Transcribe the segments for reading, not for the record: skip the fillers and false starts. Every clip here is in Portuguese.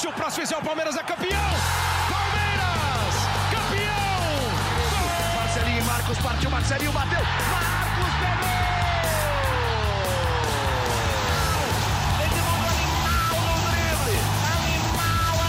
Se o próximo fizer, o Palmeiras é campeão! Palmeiras! Campeão! Marcelinho e Marcos partiu, Marcelinho bateu! Marcos pegou! Edmundo animal no drible! Animal!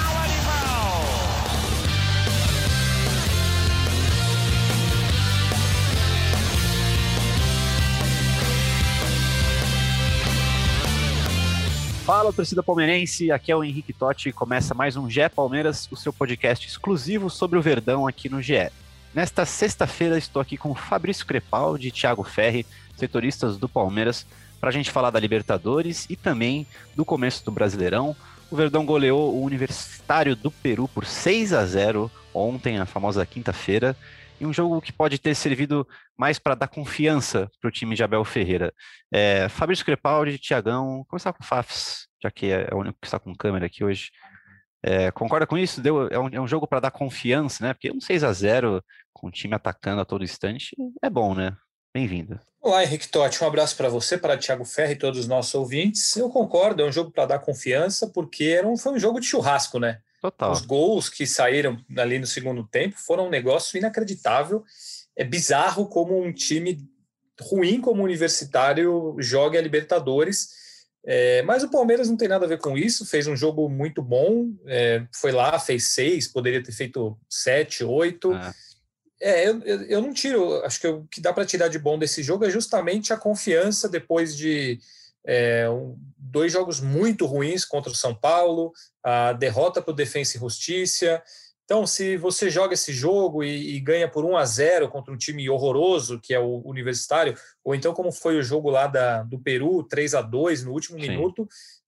Fala, torcida palmeirense, aqui é o Henrique Totti e começa mais um GE Palmeiras, o seu podcast exclusivo sobre o Verdão aqui no GE. Nesta sexta-feira estou aqui com Fabrício Crepaldi e Thiago Ferri, setoristas do Palmeiras, para a gente falar da Libertadores e também do começo do Brasileirão. O Verdão goleou o Universitário do Peru por 6-0 ontem, na famosa quinta-feira, e um jogo que pode ter servido mais para dar confiança para o time de Abel Ferreira. Fabrício Crepaldi, Thiagão, começar com o Fafs, já que é o único que está com câmera aqui hoje. Concorda com isso? É um jogo para dar confiança, né? Porque um 6-0 com o time atacando a todo instante é bom, né? Bem-vindo. Olá, Henrique Totti, um abraço para você, para Thiago Ferri e todos os nossos ouvintes. Eu concordo, é um jogo para dar confiança, porque foi um jogo de churrasco, né? Total. Os gols que saíram ali no segundo tempo foram um negócio inacreditável. É bizarro como um time ruim como o Universitário joga a Libertadores. Mas o Palmeiras não tem nada a ver com isso, fez um jogo muito bom, foi lá, fez 6, poderia ter feito 7, 8. Eu não tiro, acho que o que dá para tirar de bom desse jogo é justamente a confiança depois de 2 jogos muito ruins contra o São Paulo, a derrota para o Defensa e Justiça. Então, se você joga esse jogo e ganha por 1-0 contra um time horroroso, que é o Universitário, ou então como foi o jogo lá do Peru, 3-2 no último minuto,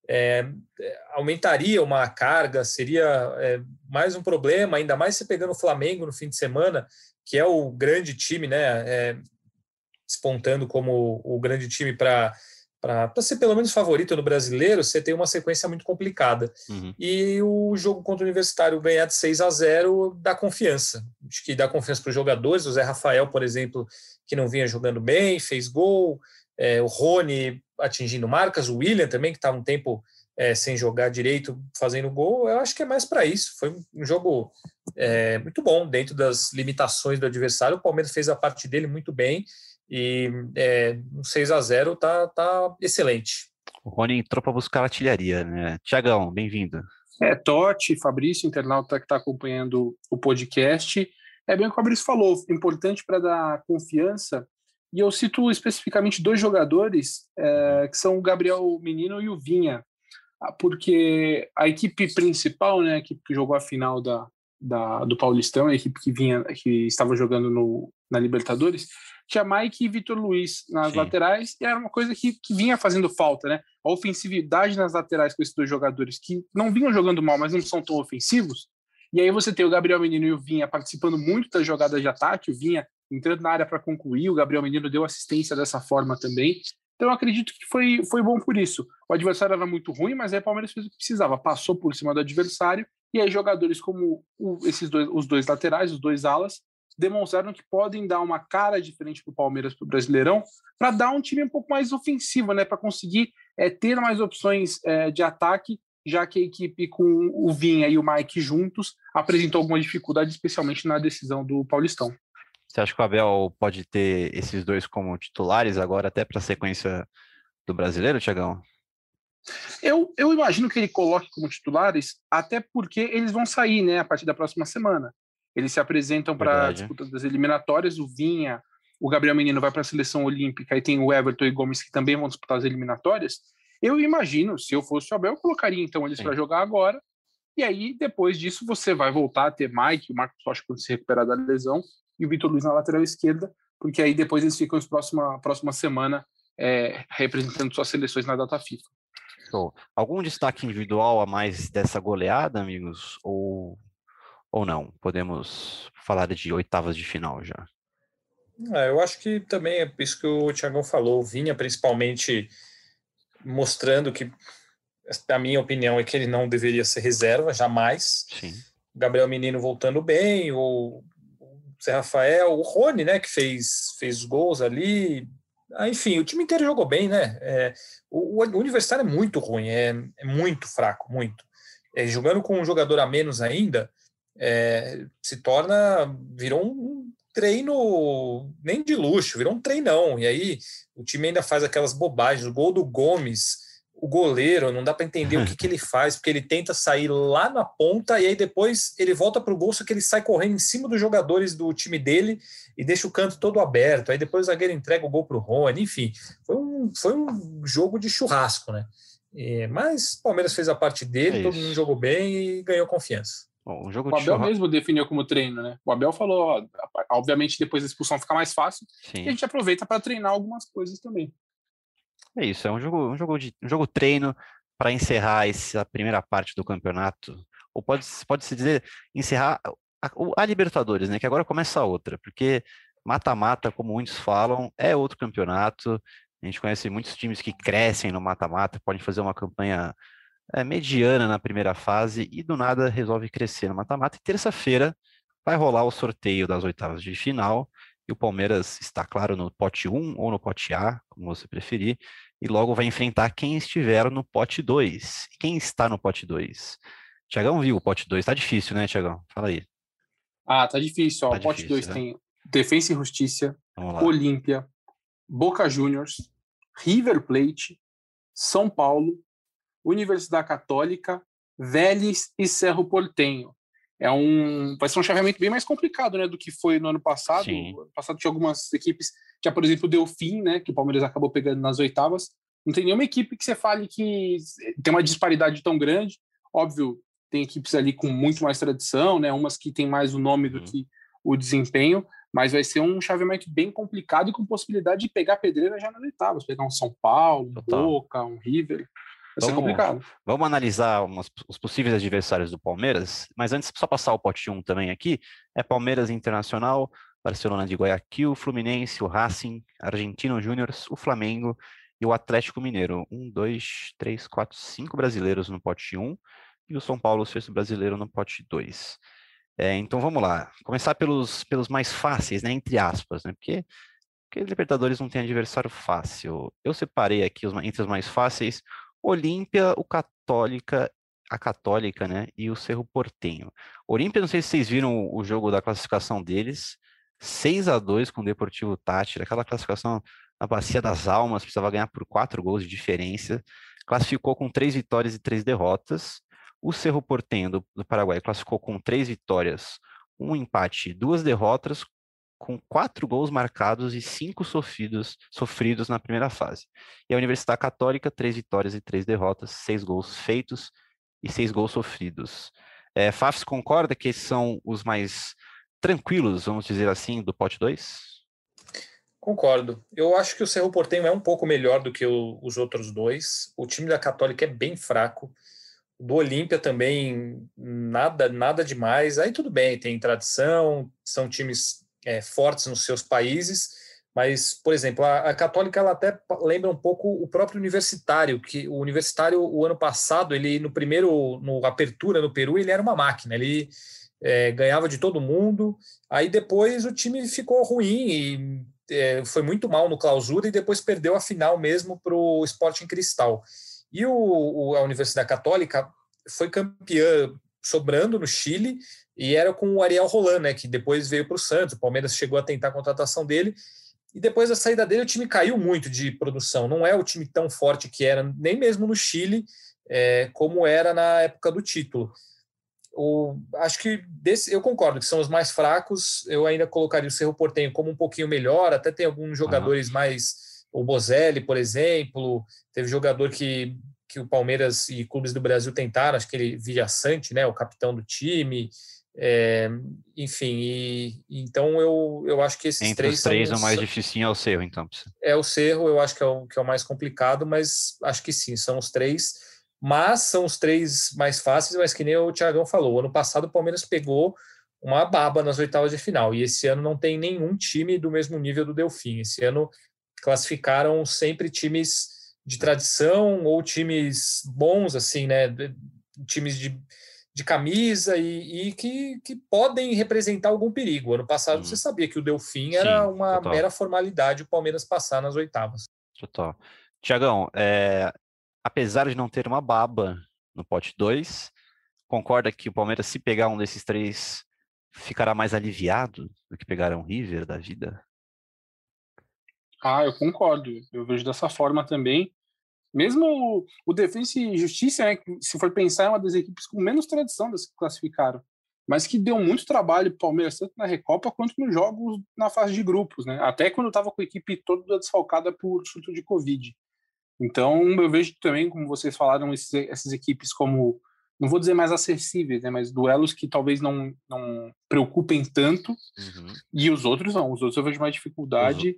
aumentaria uma carga, seria mais um problema, ainda mais se pegando o Flamengo no fim de semana, que é o grande time, né, despontando como o grande time para ser pelo menos favorito no Brasileiro, você tem uma sequência muito complicada. Uhum. E o jogo contra o Universitário ganhar de 6-0 dá confiança. Acho que dá confiança para os jogadores. O Zé Rafael, por exemplo, que não vinha jogando bem, fez gol. O Rony atingindo marcas. O William também, que estava um tempo sem jogar direito, fazendo gol. Eu acho que é mais para isso. Foi um jogo muito bom dentro das limitações do adversário. O Palmeiras fez a parte dele muito bem. E um 6-0 tá excelente. O Rony entrou para buscar artilharia, né? Thiagão, bem-vindo. Totti, Fabrício, internauta que está acompanhando o podcast. É bem o que o Fabrício falou, importante para dar confiança. E eu cito especificamente 2 jogadores, que são o Gabriel Menino e o Vinha, porque a equipe principal, né, a equipe que jogou a final do Paulistão, a equipe que estava jogando na Libertadores, tinha Mike e Vitor Luiz nas laterais, e era uma coisa que vinha fazendo falta, né? A ofensividade nas laterais com esses 2 jogadores que não vinham jogando mal, mas não são tão ofensivos. E aí você tem o Gabriel Menino e o Vinha participando muito das jogadas de ataque, o Vinha entrando na área para concluir, o Gabriel Menino deu assistência dessa forma também. Então eu acredito que foi bom por isso. O adversário era muito ruim, mas aí o Palmeiras fez o que precisava, passou por cima do adversário, e aí jogadores como os 2 laterais, os 2 alas, demonstraram que podem dar uma cara diferente para o Palmeiras, para o Brasileirão, para dar um time um pouco mais ofensivo, né, para conseguir ter mais opções de ataque, já que a equipe com o Vinha e o Mike juntos apresentou alguma dificuldade, especialmente na decisão do Paulistão. Você acha que o Abel pode ter esses 2 como titulares agora até para a sequência do Brasileiro, Thiagão? Eu imagino que ele coloque como titulares, até porque eles vão sair, né, a partir da próxima semana. Eles se apresentam para a disputa das eliminatórias. O Vinha, o Gabriel Menino vai para a seleção olímpica e tem o Everton e Gomes que também vão disputar as eliminatórias. Eu imagino, se eu fosse o Abel, eu colocaria então eles para jogar agora. E aí, depois disso, você vai voltar a ter Mike, o Marcos Rocha quando se recuperar da lesão, e o Vitor Luiz na lateral esquerda, porque aí depois eles ficam na próxima semana representando suas seleções na data FIFA. Show. Algum destaque individual a mais dessa goleada, amigos? Ou não? Podemos falar de oitavas de final já? Eu acho que também é isso que o Thiagão falou. O Vinha, principalmente, mostrando que, a minha opinião, é que ele não deveria ser reserva, jamais. Sim. O Gabriel Menino voltando bem, o Zé Rafael, o Rony, né, que fez gols ali. Enfim, o time inteiro jogou bem, né? O Universitário é muito ruim, é muito fraco, muito. jogando com um jogador a menos ainda, virou um treino nem de luxo, virou um treinão. E aí o time ainda faz aquelas bobagens. O gol do Gomes, o goleiro, não dá para entender o que ele faz, porque ele tenta sair lá na ponta e aí depois ele volta para o gol, só que ele sai correndo em cima dos jogadores do time dele e deixa o canto todo aberto. Aí depois o zagueiro entrega o gol para o Rony. Enfim, foi um jogo de churrasco, né? Mas o Palmeiras fez a parte dele, todo mundo jogou bem e ganhou confiança. Bom, o Abel mesmo definiu como treino, né? O Abel falou, obviamente depois da expulsão fica mais fácil, e a gente aproveita para treinar algumas coisas também. É isso, é um jogo treino para encerrar essa primeira parte do campeonato, ou pode-se dizer, encerrar a Libertadores, né? Que agora começa a outra, porque mata-mata, como muitos falam, é outro campeonato. A gente conhece muitos times que crescem no mata-mata, podem fazer uma campanha mediana na primeira fase e do nada resolve crescer no mata-mata. E terça-feira vai rolar o sorteio das oitavas de final e o Palmeiras está, claro, no pote 1 ou no pote A, como você preferir, e logo vai enfrentar quem estiver no pote 2. Quem está no pote 2? Tiagão viu o pote 2, tá difícil, né, Tiagão? Fala aí. Tá difícil, Tá o pote difícil, 2 tem Defensa e Justiça, Vamos lá. Olímpia, Boca Juniors, River Plate, São Paulo, Universidade Católica, Vélez e Cerro Porteño. Vai ser um chaveamento bem mais complicado, né, do que foi no ano passado. Sim. No ano passado tinha algumas equipes, tinha, por exemplo, o Delfim, né, que o Palmeiras acabou pegando nas oitavas. Não tem nenhuma equipe que você fale que tem uma disparidade tão grande. Óbvio, tem equipes ali com muito mais tradição, né, umas que tem mais o nome do que o desempenho, mas vai ser um chaveamento bem complicado e com possibilidade de pegar pedreira já nas oitavas, pegar um São Paulo, um Boca, um River. Vai ser complicado. Vamos analisar os possíveis adversários do Palmeiras, mas antes, só passar o pote 1 também aqui, é Palmeiras Internacional, Barcelona de Guayaquil, Fluminense, o Racing, Argentino Júnior, o Flamengo e o Atlético Mineiro. 1, 2, 3, 4, 5 brasileiros no pote 1 e o São Paulo, o sexto brasileiro, no pote 2. Então vamos lá, começar pelos mais fáceis, né, entre aspas, né, porque Libertadores não tem adversário fácil. Eu separei aqui entre os mais fáceis, Olímpia, a Católica, né, e o Cerro Porteño. Olímpia, não sei se vocês viram o jogo da classificação deles, 6-2 com o Deportivo Táchira, aquela classificação na Bacia das Almas, precisava ganhar por 4 gols de diferença, classificou com 3 vitórias e 3 derrotas. O Cerro Porteño do Paraguai classificou com 3 vitórias, 1 empate e 2 derrotas, com 4 gols marcados e 5 sofridos na primeira fase. E a Universidade Católica, 3 vitórias e 3 derrotas, 6 gols feitos e 6 gols sofridos. Fafs concorda que esses são os mais tranquilos, vamos dizer assim, do pote 2? Concordo. Eu acho que o Cerro Porteño é um pouco melhor do que os outros dois. O time da Católica é bem fraco. Do Olímpia também, nada demais. Aí tudo bem, tem tradição, são times fortes nos seus países, mas, por exemplo, a Católica ela até lembra um pouco o próprio Universitário, que o Universitário, o ano passado, ele no Apertura no Peru, ele era uma máquina, ele ganhava de todo mundo, aí depois o time ficou ruim e foi muito mal no Clausura e depois perdeu a final mesmo para o Sporting Cristal. E a Universidade Católica foi campeã sobrando no Chile, e era com o Ariel Roland, né, que depois veio para o Santos. O Palmeiras chegou a tentar a contratação dele, e depois da saída dele o time caiu muito de produção. Não é o time tão forte que era, nem mesmo no Chile, como era na época do título. Acho que eu concordo que são os mais fracos. Eu ainda colocaria o Cerro Porteño como um pouquinho melhor, até tem alguns jogadores mais... O Bozelli, por exemplo, teve jogador que o Palmeiras e clubes do Brasil tentaram, acho que ele Villasanti, né, o capitão do time, enfim, então eu acho que esses entre três os três o mais dificinho é o Cerro, então. O Cerro, eu acho que é o mais complicado, mas acho que sim, são os três, mas são os três mais fáceis, mas que nem o Thiagão falou, ano passado o Palmeiras pegou uma baba nas oitavas de final, e esse ano não tem nenhum time do mesmo nível do Delfim. Esse ano classificaram sempre times de tradição ou times bons, assim, né? Times de camisa e que podem representar algum perigo. Ano passado você sabia que o Delfim era uma mera formalidade o Palmeiras passar nas oitavas. Total. Tiagão, apesar de não ter uma baba no pote 2, concorda que o Palmeiras, se pegar um desses três, ficará mais aliviado do que pegar um River da vida? Eu concordo. Eu vejo dessa forma também. Mesmo o Defensa e Justiça, né, se for pensar, é uma das equipes com menos tradição das que classificaram, mas que deu muito trabalho para o Palmeiras, tanto na Recopa quanto nos jogos na fase de grupos, né? Até quando estava com a equipe toda desfalcada por surto de Covid. Então, eu vejo também, como vocês falaram, essas equipes como, não vou dizer mais acessíveis, né, mas duelos que talvez não preocupem tanto, e os outros não. Os outros eu vejo mais dificuldade.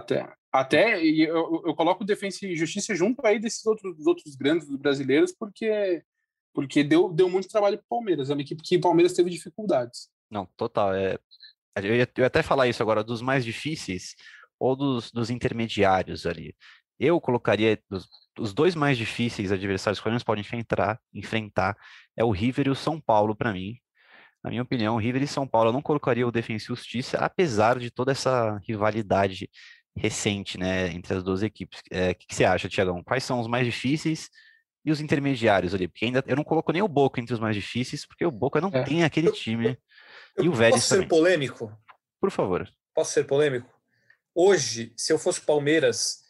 Até eu coloco Defensa e Justiça junto aí desses outros grandes brasileiros, porque deu muito trabalho para o Palmeiras. É uma equipe que o Palmeiras teve dificuldades. Não, total. Eu ia até falar isso agora, dos mais difíceis ou dos intermediários ali. Eu colocaria os dois mais difíceis adversários que o Palmeiras pode enfrentar é o River e o São Paulo, para mim. Na minha opinião, o River e São Paulo, eu não colocaria o Defensa e Justiça, apesar de toda essa rivalidade recente, né, entre as duas equipes. O que você acha, Thiagão? Quais são os mais difíceis e os intermediários ali? Porque ainda eu não coloco nem o Boca entre os mais difíceis, porque o Boca não tem aquele time. E o Vélez posso ser também. Polêmico? Por favor. Posso ser polêmico? Hoje, se eu fosse Palmeiras,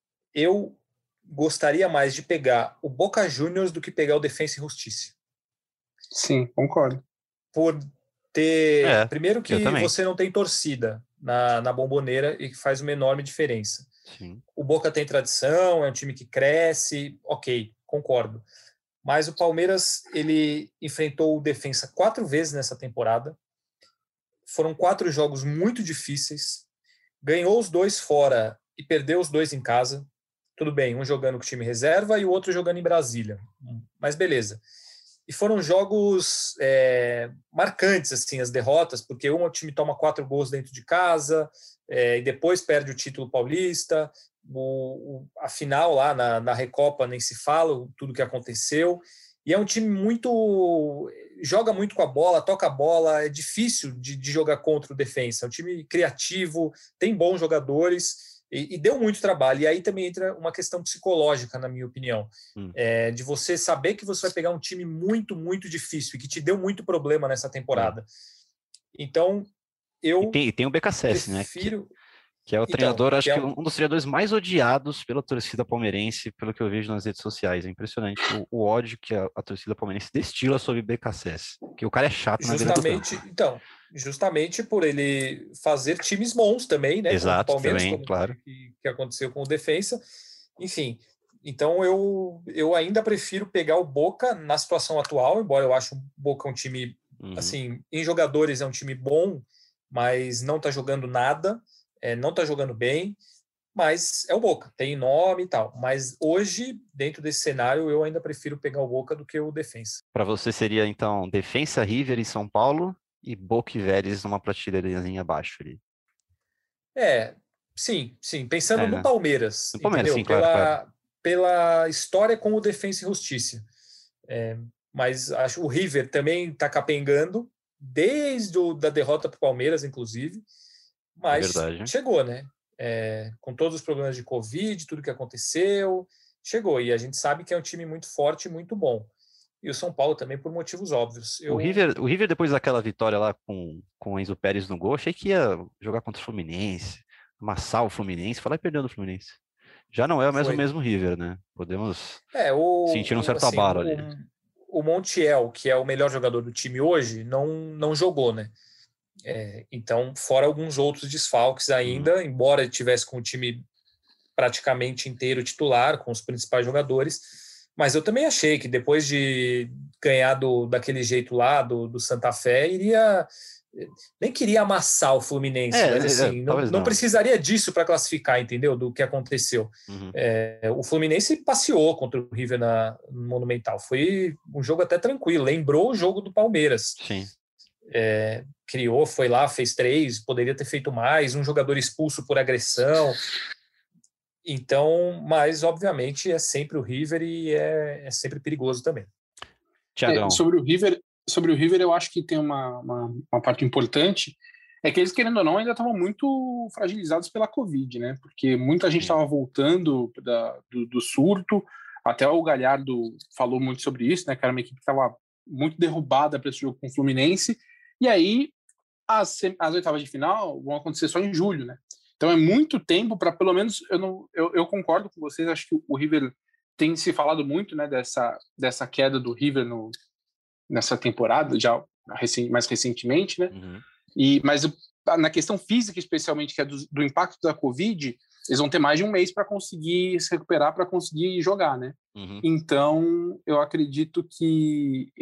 eu gostaria mais de pegar o Boca Juniors do que pegar o Defensa e Justiça. Sim, concordo. Por ter... primeiro que você não tem torcida na Bomboneira e que faz uma enorme diferença. Sim. O Boca tem tradição, é um time que cresce, ok, concordo. Mas o Palmeiras, ele enfrentou o Defensa 4 vezes nessa temporada. Foram 4 jogos muito difíceis. Ganhou os 2 fora e perdeu os 2 em casa. Tudo bem, um jogando com o time reserva e o outro jogando em Brasília. Mas beleza. E foram jogos marcantes, assim, as derrotas, porque um time toma 4 gols dentro de casa e depois perde o título paulista. A final lá na Recopa nem se fala, tudo que aconteceu. E é um time joga muito com a bola, toca a bola, é difícil de jogar contra o Defensa. É um time criativo, tem bons jogadores e deu muito trabalho. E aí também entra uma questão psicológica, na minha opinião, de você saber que você vai pegar um time muito, muito difícil e que te deu muito problema nessa temporada. Então, E tem o BKSS, prefiro... né? Que é o treinador, acho que um dos treinadores mais odiados pela torcida palmeirense, pelo que eu vejo nas redes sociais. É impressionante o ódio que a torcida palmeirense destila sobre o BKSS. Que o cara é chato na vida do campo. Então, justamente por ele fazer times bons também, né? Exato, com o Palmeiras, também, claro. Que aconteceu com o Defensa. Enfim, então eu ainda prefiro pegar o Boca na situação atual, embora eu ache o Boca um time, assim, em jogadores é um time bom, mas não tá jogando nada. Não está jogando bem, mas é o Boca, tem nome e tal. Mas hoje, dentro desse cenário, eu ainda prefiro pegar o Boca do que o Defensa. Para você seria, então, Defensa, River e São Paulo e Boca e Vélez numa prateleirazinha abaixo ali. Sim. Pensando no Palmeiras. No Palmeiras, entendeu? sim, claro. Pela história com o Defensa e Justiça. Mas acho o River também está capengando, desde a derrota para o Palmeiras, inclusive. Mas chegou, né? Com todos os problemas de Covid, tudo que aconteceu, chegou. E a gente sabe que é um time muito forte e muito bom. E o São Paulo também, por motivos óbvios. O River, depois daquela vitória lá com o Enzo Pérez no gol, achei que ia jogar contra o Fluminense, amassar o Fluminense, falar e perdeu do Fluminense. Já não é mais o mesmo River, né? Podemos sentir um certo abalo ali. O Montiel, que é o melhor jogador do time hoje, não jogou, né? Então, fora alguns outros desfalques ainda, embora ele tivesse com o time praticamente inteiro titular, com os principais jogadores, mas eu também achei que depois de ganhar daquele jeito lá, do Santa Fé, nem queria amassar o Fluminense, mas assim, não precisaria disso para classificar, entendeu? Do que aconteceu. O Fluminense passeou contra o River no Monumental, foi um jogo até tranquilo, lembrou o jogo do Palmeiras. Sim. Criou, foi lá, fez 3, poderia ter feito mais, um jogador expulso por agressão. Então, mas obviamente é sempre o River e é sempre perigoso também. Thiagão. Sobre o River, eu acho que tem uma parte importante, é que eles, querendo ou não, ainda estavam muito fragilizados pela Covid, né? Porque muita gente estava voltando do surto, até o Galhardo falou muito sobre isso, né? Que era uma equipe que estava muito derrubada para esse jogo com o Fluminense, e aí as oitavas de final vão acontecer só em julho, né? Então é muito tempo para, pelo menos, eu concordo com vocês, acho que o River tem se falado muito, né, dessa queda do River nessa temporada, já mais recentemente, né? Mas na questão física, especialmente, que é do impacto da Covid, eles vão ter mais de um mês para conseguir se recuperar, para conseguir jogar, né? Então, eu acredito que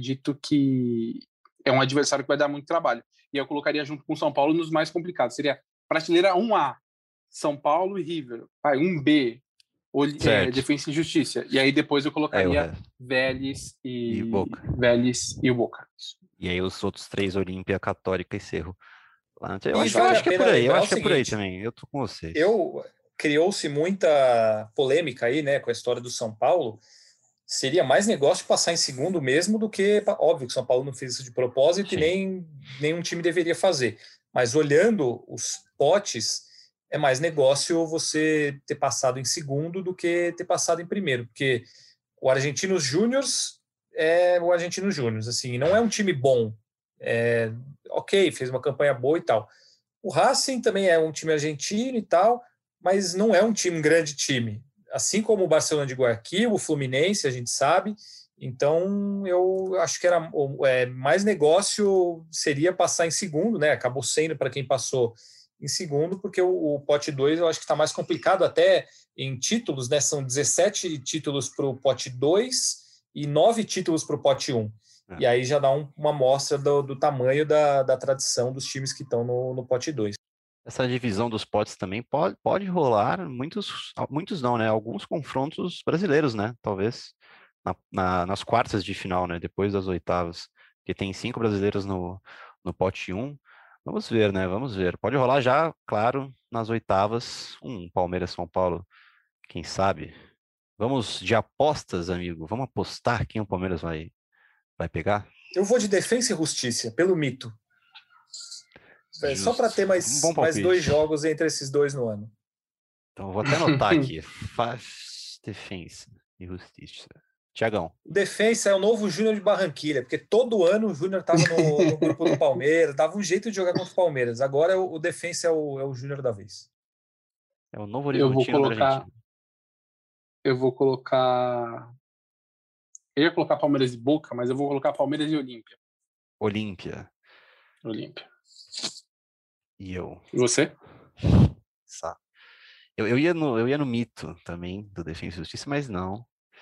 é um adversário que vai dar muito trabalho. E eu colocaria junto com o São Paulo nos mais complicados. Seria prateleira 1A, São Paulo e River. 1B, Defensa e Justiça. E aí depois eu colocaria Vélez e Boca. Vélez e o Boca. E aí os outros 3, Olímpia, Católica e Cerro. Eu acho que é por aí. Eu acho que é por aí também. Eu tô com vocês. Criou-se muita polêmica aí, né, com a história do São Paulo. Seria mais negócio passar em segundo mesmo do que... Óbvio que o São Paulo não fez isso de propósito. Sim. E nem nenhum time deveria fazer. Mas olhando os potes, é mais negócio você ter passado em segundo do que ter passado em primeiro. Porque o Argentinos Júniors é o Argentinos Júniors. Assim, não é um time bom. Ok, fez uma campanha boa e tal. O Racing também é um time argentino e tal, mas não é um grande time. Assim como o Barcelona de Guayaquil, o Fluminense, a gente sabe. Então, eu acho que era mais negócio seria passar em segundo, né? Acabou sendo para quem passou em segundo, porque o pote 2 eu acho que está mais complicado até em títulos, né? São 17 títulos para o pote 2 e 9 títulos para o pote 1. E aí já dá uma amostra do tamanho da tradição dos times que estão no pote 2. Essa divisão dos potes também pode rolar muitos não, né? Alguns confrontos brasileiros, né? Talvez nas quartas de final, né? Depois das oitavas, que tem 5 brasileiros no pote 1. Vamos ver, né? Vamos ver. Pode rolar já, claro, nas oitavas. Palmeiras, São Paulo, quem sabe? Vamos de apostas, amigo. Vamos apostar quem o Palmeiras vai pegar? Eu vou de Defensa e Justiça, pelo mito. Só para ter mais 2 jogos entre esses dois no ano. Então, vou até anotar aqui. Faz Defensa e Justiça. Tiagão. O Defensa é o novo Júnior de Barranquilha, porque todo ano o Júnior estava no grupo do Palmeiras, dava um jeito de jogar contra o Palmeiras. Agora o Defensa é o Júnior da vez. É o novo Horizontino da Argentina. Eu vou colocar... Eu ia colocar Palmeiras e Boca, mas eu vou colocar Palmeiras e Olímpia. Olímpia. E eu? E você? Eu ia no mito também, do Defensa e Justiça, mas não.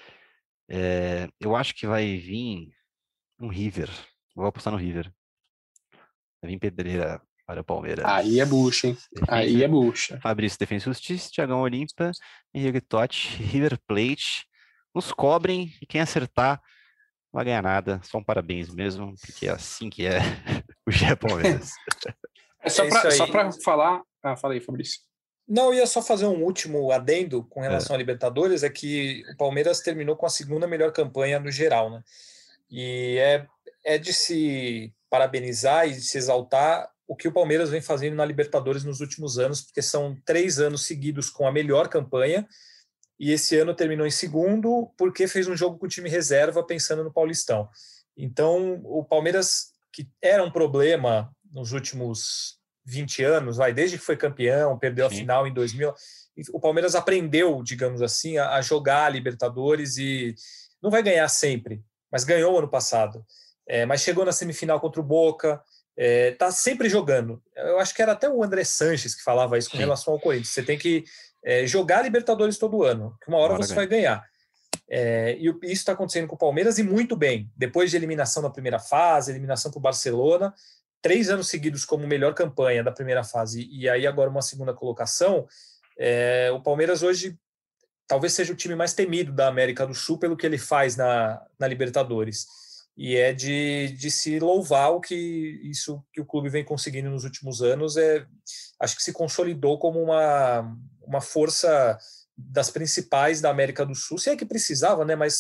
Eu acho que vai vir um River. Vou apostar no River. Vai vir pedreira para o Palmeiras. Aí é bucha, hein? Aí é bucha. Fabrício, Defensa e Justiça, Tiagão, Olímpia, Henrique Totti, River Plate. Nos cobrem e quem acertar não vai ganhar nada. Só um parabéns mesmo, porque é assim que é o GE Palmeiras. Só para falar... fala aí, Fabrício. Não, eu ia só fazer um último adendo com relação à Libertadores, é que o Palmeiras terminou com a segunda melhor campanha no geral, né? E é de se parabenizar e de se exaltar o que o Palmeiras vem fazendo na Libertadores nos últimos anos, porque são 3 anos seguidos com a melhor campanha, e esse ano terminou em segundo porque fez um jogo com o time reserva pensando no Paulistão. Então, o Palmeiras, que era um problema nos últimos 20 anos, desde que foi campeão, perdeu a final em 2000, o Palmeiras aprendeu, digamos assim, a jogar a Libertadores e não vai ganhar sempre, mas ganhou ano passado. Mas chegou na semifinal contra o Boca, tá sempre jogando. Eu acho que era até o André Sanches que falava isso com relação ao Corinthians. Você tem que jogar Libertadores todo ano, que uma hora você vai ganhar. E isso está acontecendo com o Palmeiras e muito bem. Depois de eliminação na primeira fase, eliminação para o Barcelona, 3 anos seguidos como melhor campanha da primeira fase e aí agora uma segunda colocação, o Palmeiras hoje talvez seja o time mais temido da América do Sul pelo que ele faz na Libertadores. E é de se louvar o que o clube vem conseguindo nos últimos anos. Acho que se consolidou como uma força das principais da América do Sul. Se é que precisava, né? Mas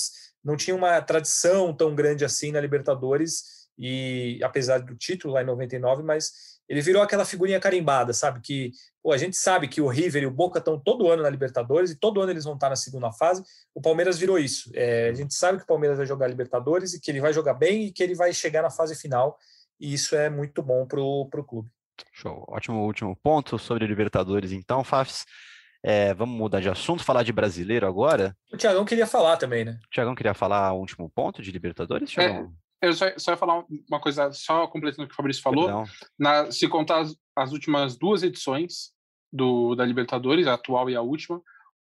não tinha uma tradição tão grande assim na Libertadores, e apesar do título lá em 99, mas ele virou aquela figurinha carimbada, sabe? Que a gente sabe que o River e o Boca estão todo ano na Libertadores e todo ano eles vão estar na segunda fase. O Palmeiras virou isso. A gente sabe que o Palmeiras vai jogar Libertadores e que ele vai jogar bem e que ele vai chegar na fase final. E isso é muito bom para o clube. Show. Ótimo último ponto sobre Libertadores, então, Fafs. Vamos mudar de assunto, falar de brasileiro agora. O Thiagão queria falar também, né? O Thiagão queria falar o último ponto de Libertadores, Thiagão? Eu só ia falar uma coisa, só completando o que o Fabrício falou. Se contar as últimas 2 edições da Libertadores, a atual e a última,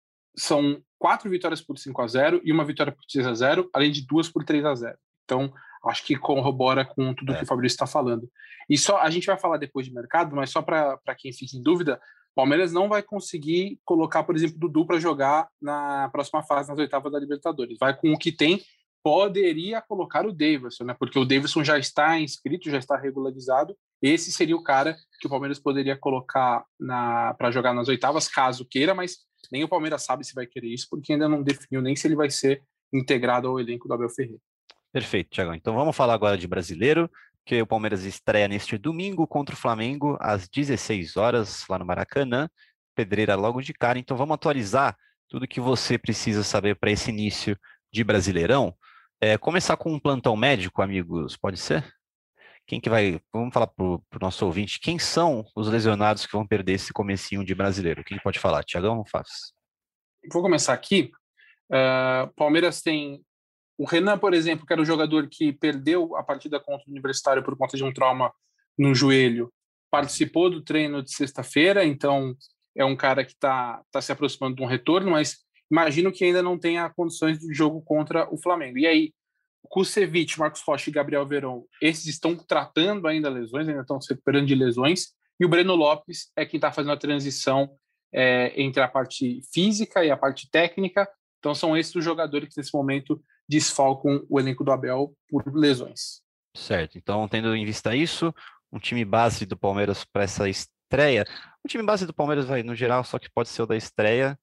são 4 vitórias por 5-0 e 1 vitória por 6-0, além de 2 por 3-0. Então, acho que corrobora com tudo que o Fabrício está falando. E só a gente vai falar depois de mercado, mas só para quem fica em dúvida, o Palmeiras não vai conseguir colocar, por exemplo, o Dudu para jogar na próxima fase, nas oitavas da Libertadores. Vai com o que tem. Poderia colocar o Davidson, né? Porque o Davidson já está inscrito, já está regularizado. Esse seria o cara que o Palmeiras poderia colocar para jogar nas oitavas, caso queira, mas nem o Palmeiras sabe se vai querer isso, porque ainda não definiu nem se ele vai ser integrado ao elenco do Abel Ferreira. Perfeito, Thiagão. Então vamos falar agora de brasileiro, que o Palmeiras estreia neste domingo contra o Flamengo, às 16 horas, lá no Maracanã. Pedreira logo de cara. Então vamos atualizar tudo que você precisa saber para esse início de Brasileirão. Começar com um plantão médico, amigos, pode ser? Quem que vai... Vamos falar para o nosso ouvinte, quem são os lesionados que vão perder esse comecinho de brasileiro? Quem pode falar? Thiagão, Fafs? Vou começar aqui. Palmeiras tem o Renan, por exemplo, que era o jogador que perdeu a partida contra o Universitário por conta de um trauma no joelho. Participou do treino de sexta-feira, então é um cara que está se aproximando de um retorno, mas imagino que ainda não tenha condições de jogo contra o Flamengo. E aí, Kusevich, Marcos Rocha e Gabriel Veron, esses estão tratando ainda lesões, ainda estão se recuperando de lesões, e o Breno Lopes é quem está fazendo a transição entre a parte física e a parte técnica. Então são esses os jogadores que nesse momento desfalcam o elenco do Abel por lesões. Certo, então tendo em vista isso, um time base do Palmeiras para essa estreia, o time base do Palmeiras vai no geral, só que pode ser o da estreia,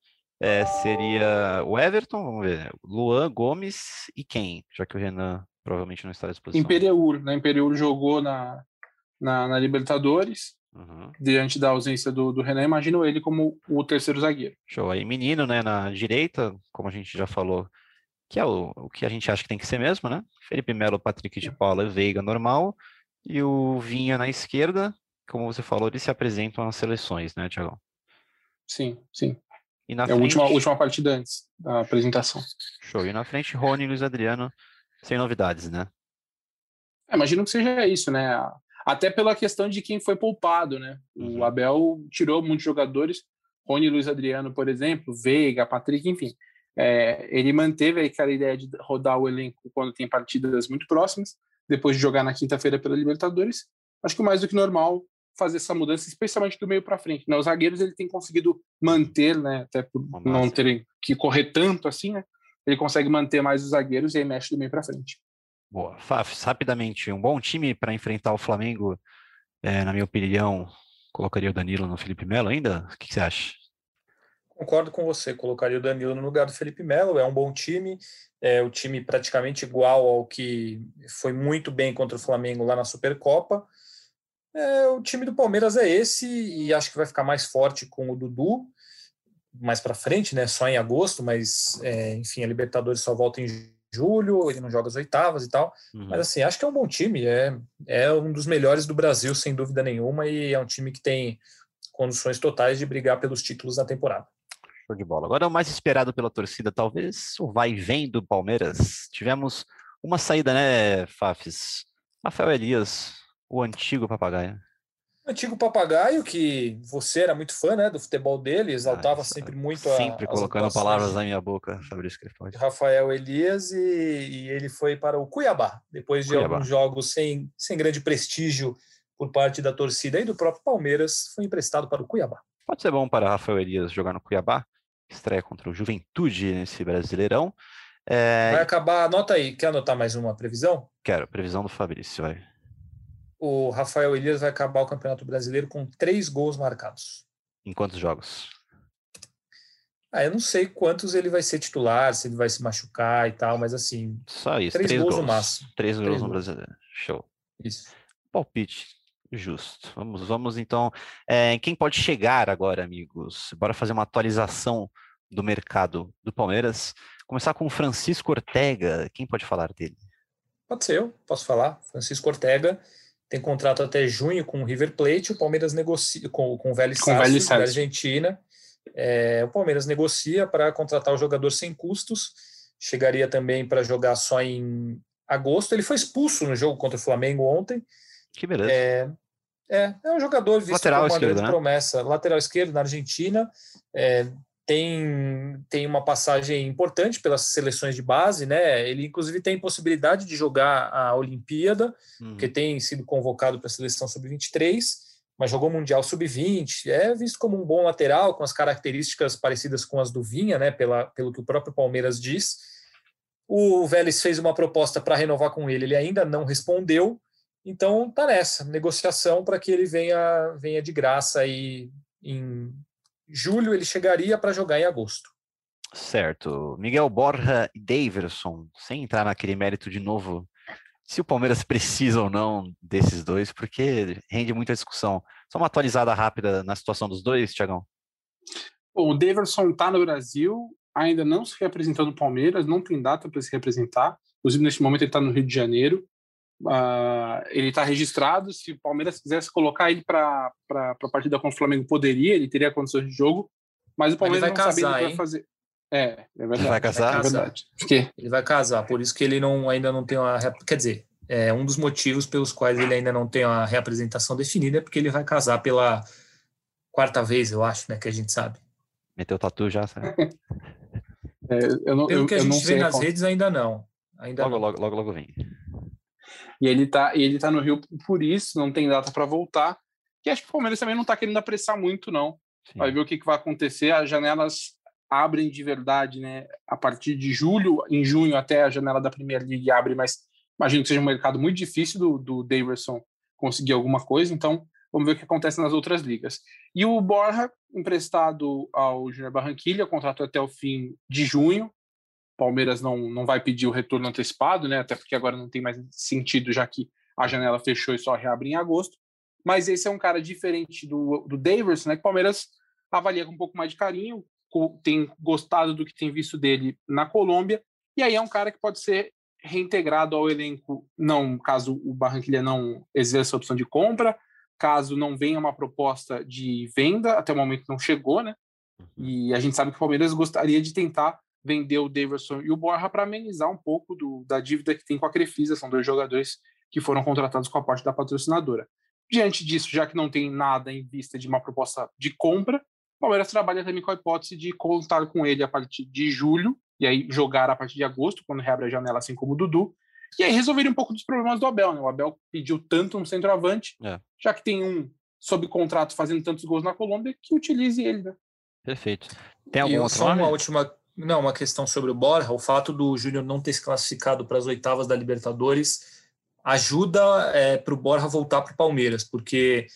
seria o Everton, vamos ver, Luan, Gomes e quem? Já que o Renan provavelmente não está à disposição. Imperiur jogou na Libertadores, diante da ausência do Renan, imagino ele como o terceiro zagueiro. Show, aí menino, né, na direita, como a gente já falou, que é o que a gente acha que tem que ser mesmo, né? Felipe Melo, Patrick de Paula, Veiga normal, e o Vinha na esquerda, como você falou, eles se apresentam nas seleções, né, Thiago? Sim. E na frente... a última partida antes da apresentação. Show. E na frente, Rony e Luiz Adriano, sem novidades, né? Imagino que seja isso, né? Até pela questão de quem foi poupado, né? O Abel tirou muitos jogadores, Rony e Luiz Adriano, por exemplo, Veiga, Patrick, enfim. Ele manteve aquela ideia de rodar o elenco quando tem partidas muito próximas, depois de jogar na quinta-feira pela Libertadores. Acho que mais do que normal fazer essa mudança, especialmente do meio para frente. Os zagueiros ele tem conseguido manter, né, até por não terem que correr tanto assim, né, ele consegue manter mais os zagueiros e aí mexe do meio para frente. Boa. Fafs, rapidamente, um bom time para enfrentar o Flamengo, na minha opinião, colocaria o Danilo no Felipe Melo ainda? O que você acha? Concordo com você, colocaria o Danilo no lugar do Felipe Melo, é um bom time, o time praticamente igual ao que foi muito bem contra o Flamengo lá na Supercopa. O time do Palmeiras é esse, e acho que vai ficar mais forte com o Dudu mais para frente, né? Só em agosto, mas enfim, a Libertadores só volta em julho, ele não joga as oitavas e tal, mas assim, acho que é um bom time, é um dos melhores do Brasil, sem dúvida nenhuma, e é um time que tem condições totais de brigar pelos títulos da temporada. Show de bola. Agora o mais esperado pela torcida, talvez o vai e vem do Palmeiras. Tivemos uma saída, né, Fafs? Rafael Elias, o antigo papagaio. O antigo papagaio, que você era muito fã, né, do futebol dele, exaltava sempre muito sempre colocando palavras na minha boca, Fabrício Crepaldi. Rafael Elias, e ele foi para o Cuiabá, depois de alguns jogos sem grande prestígio por parte da torcida e do próprio Palmeiras, foi emprestado para o Cuiabá. Pode ser bom para Rafael Elias jogar no Cuiabá, estreia contra o Juventude nesse Brasileirão. Vai acabar, anota aí, quer anotar mais uma previsão? Quero, previsão do Fabrício, vai. O Rafael Elias vai acabar o Campeonato Brasileiro com 3 gols marcados. Em quantos jogos? Eu não sei quantos ele vai ser titular, se ele vai se machucar e tal, mas assim... Só isso, 3 gols no máximo. 3 gols no Brasileiro. Show. Isso. Palpite. Justo. Vamos então. Quem pode chegar agora, amigos? Bora fazer uma atualização do mercado do Palmeiras. Começar com o Francisco Ortega. Quem pode falar dele? Pode ser eu, posso falar. Francisco Ortega tem contrato até junho com o River Plate. O Palmeiras negocia com o Vélez Sarsfield, da Argentina. O Palmeiras negocia para contratar o jogador sem custos. Chegaria também para jogar só em agosto. Ele foi expulso no jogo contra o Flamengo ontem. Que beleza. É um jogador visto lateral como uma grande, né? promessa. Lateral esquerdo na Argentina. Tem uma passagem importante pelas seleções de base, né? Ele, inclusive, tem possibilidade de jogar a Olimpíada, porque tem sido convocado para a seleção sub-23, mas jogou Mundial sub-20. É visto como um bom lateral, com as características parecidas com as do Vinha, né? Pelo que o próprio Palmeiras diz. O Vélez fez uma proposta para renovar com ele ainda não respondeu. Então, tá nessa negociação para que ele venha de graça aí em julho. Ele chegaria para jogar em agosto. Certo. Miguel Borja e Daverson, sem entrar naquele mérito de novo, se o Palmeiras precisa ou não desses dois, porque rende muita discussão. Só uma atualizada rápida na situação dos dois, Thiagão. O Daverson está no Brasil, ainda não se representou no Palmeiras, não tem data para se representar. Inclusive, neste momento, ele está no Rio de Janeiro. Ele está registrado. Se o Palmeiras quisesse colocar ele para a partida com o Flamengo, poderia, ele teria condições de jogo, mas o Palmeiras não sabe o que vai fazer. É verdade. Vai casar? É verdade. Ele vai casar, por isso que ele ainda não tem uma... Quer dizer, um dos motivos pelos quais ele ainda não tem uma reapresentação definida é porque ele vai casar pela 4ª vez, eu acho, né, que a gente sabe. Meteu tatu já, sabe? Pelo que a gente vê nas redes, ainda não. Logo vem. E ele tá no Rio por isso, não tem data para voltar. E acho que o Palmeiras também não está querendo apressar muito, não. Sim. Vai ver o que vai acontecer. As janelas abrem de verdade, né? A partir de julho, em junho, até a janela da Premier League abre, mas imagino que seja um mercado muito difícil do Daverson conseguir alguma coisa. Então, vamos ver o que acontece nas outras ligas. E o Borja, emprestado ao Júnior Barranquilla, contrato até o fim de junho. Palmeiras não vai pedir o retorno antecipado, né? Até porque agora não tem mais sentido, já que a janela fechou e só reabre em agosto. Mas esse é um cara diferente do Daverson, né? Que o Palmeiras avalia com um pouco mais de carinho, tem gostado do que tem visto dele na Colômbia, e aí é um cara que pode ser reintegrado ao elenco, não, caso o Barranquilla não exerça a opção de compra, caso não venha uma proposta de venda, até o momento não chegou, né? E a gente sabe que o Palmeiras gostaria de tentar vender o Daverson e o Borja para amenizar um pouco da dívida que tem com a Crefisa. São 2 jogadores que foram contratados com a parte da patrocinadora. Diante disso, já que não tem nada em vista de uma proposta de compra, o Palmeiras trabalha também com a hipótese de contar com ele a partir de julho, e aí jogar a partir de agosto, quando reabre a janela, assim como o Dudu, e aí resolver um pouco dos problemas do Abel, né? O Abel pediu tanto um centroavante, já que tem um sob contrato fazendo tantos gols na Colômbia, que utilize ele, né? Perfeito. Tem algum outro nome? Uma questão sobre o Borja. O fato do Júnior não ter se classificado para as oitavas da Libertadores ajuda para o Borja voltar para o Palmeiras, porque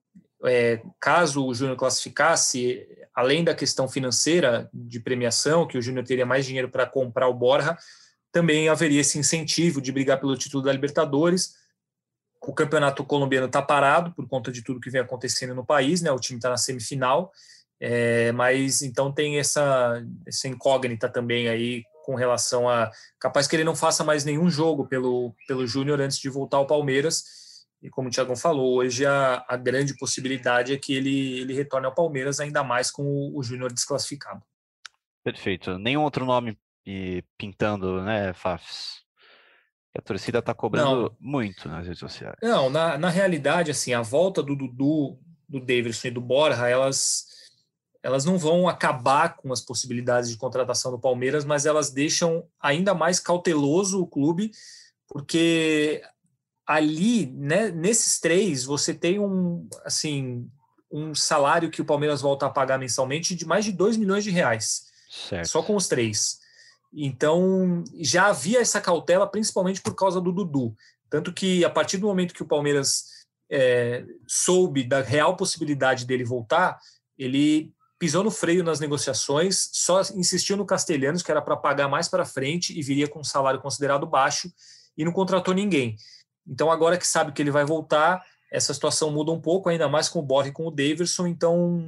caso o Júnior classificasse, além da questão financeira de premiação, que o Júnior teria mais dinheiro para comprar o Borja, também haveria esse incentivo de brigar pelo título da Libertadores. O campeonato colombiano está parado por conta de tudo que vem acontecendo no país, né? O time está na semifinal, mas então tem essa incógnita também aí com relação a... Capaz que ele não faça mais nenhum jogo pelo Júnior antes de voltar ao Palmeiras. E como o Thiagão falou, hoje a grande possibilidade é que ele retorne ao Palmeiras, ainda mais com o Júnior desclassificado. Perfeito. Nenhum outro nome pintando, né, Fafs? A torcida está cobrando muito nas redes sociais. Não, na realidade, assim, a volta do Dudu, do Daverson e do Borja, elas não vão acabar com as possibilidades de contratação do Palmeiras, mas elas deixam ainda mais cauteloso o clube, porque ali, né, nesses 3, você tem um salário que o Palmeiras volta a pagar mensalmente de mais de R$2 milhões, certo, só com os 3. Então, já havia essa cautela, principalmente por causa do Dudu. Tanto que, a partir do momento que o Palmeiras soube da real possibilidade dele voltar, ele pisou no freio nas negociações, só insistiu no Castellanos, que era para pagar mais para frente e viria com um salário considerado baixo, e não contratou ninguém. Então, agora que sabe que ele vai voltar, essa situação muda um pouco, ainda mais com o Borja e com o Daverson. Então,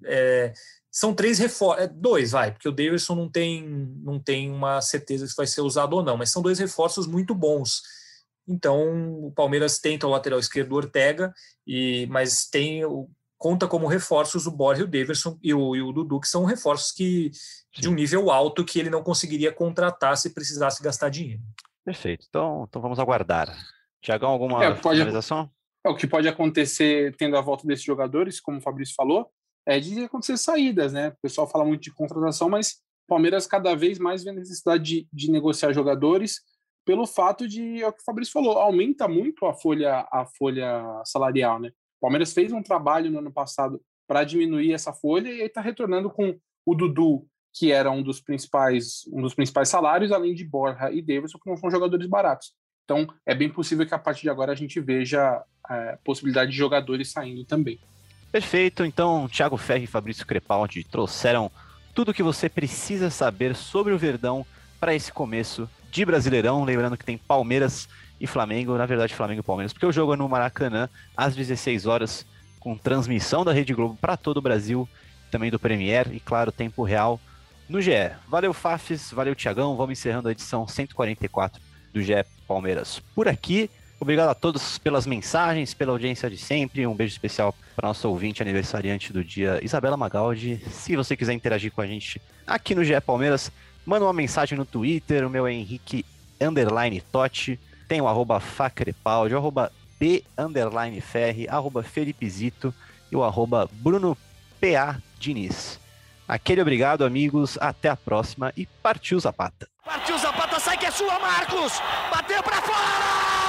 são 3 reforços, 2, porque o Daverson não tem uma certeza se vai ser usado ou não, mas são 2 reforços muito bons. Então, o Palmeiras tenta o lateral esquerdo Ortega, mas conta como reforços o Borja, o Daverson e o Dudu, que são reforços de um nível alto que ele não conseguiria contratar se precisasse gastar dinheiro. Perfeito. Então vamos aguardar. Tiagão, alguma finalização? O que pode acontecer tendo a volta desses jogadores, como o Fabrício falou, é de acontecer saídas, né? O pessoal fala muito de contratação, mas o Palmeiras cada vez mais vê a necessidade de negociar jogadores pelo fato de, é o que o Fabrício falou, aumenta muito a folha salarial, né? O Palmeiras fez um trabalho no ano passado para diminuir essa folha e está retornando com o Dudu, que era um dos principais salários, além de Borja e Daverson, que não são jogadores baratos. Então, é bem possível que a partir de agora a gente veja a possibilidade de jogadores saindo também. Perfeito. Então, Thiago Ferri e Fabrício Crepaldi trouxeram tudo o que você precisa saber sobre o Verdão para esse começo de Brasileirão. Lembrando que tem Palmeiras e Flamengo, na verdade Flamengo e Palmeiras, porque o jogo é no Maracanã, às 16 horas, com transmissão da Rede Globo para todo o Brasil, também do Premier e, claro, tempo real no GE. Valeu, Fafs, valeu, Thiagão. Vamos encerrando a edição 144 do GE Palmeiras por aqui. Obrigado a todos pelas mensagens, pela audiência de sempre. Um beijo especial para nossa ouvinte aniversariante do dia, Isabela Magaldi. Se você quiser interagir com a gente aqui no GE Palmeiras, manda uma mensagem no Twitter. O meu é Henrique_Totti. Tem o @Facrepaldi, o @B_Ferri, @Felipezito e o @Bruno_PA Diniz. Aquele obrigado, amigos. Até a próxima e partiu Zapata. Partiu Zapata, sai que é sua, Marcos! Bateu pra fora!